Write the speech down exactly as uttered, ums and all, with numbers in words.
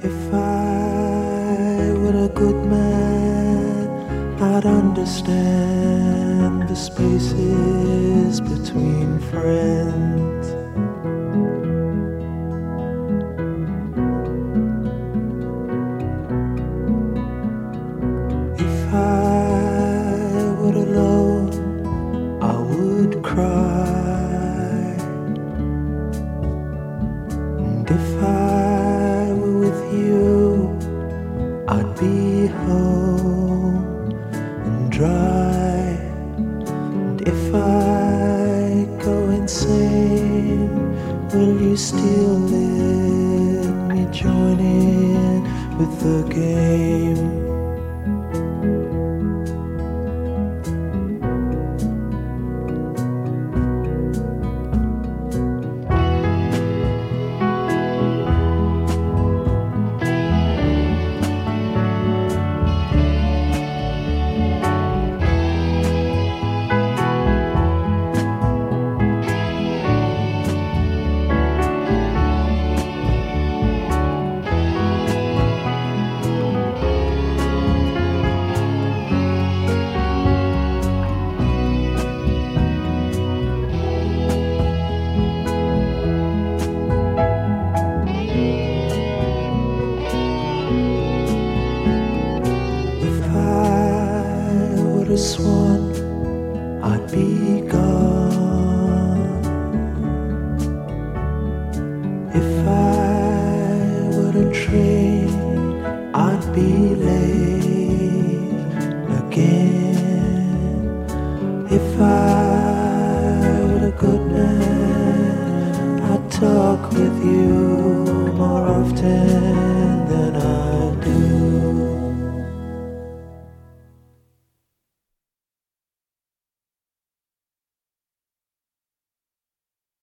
If I were a good man, I'd understand the spaces between friends. If I were alone, I would cry. And if I were with you, I'd be home and dry. And if I go insane, will you still let me join in with the game? A swan, I'd be gone. If I were a train, I'd be late again.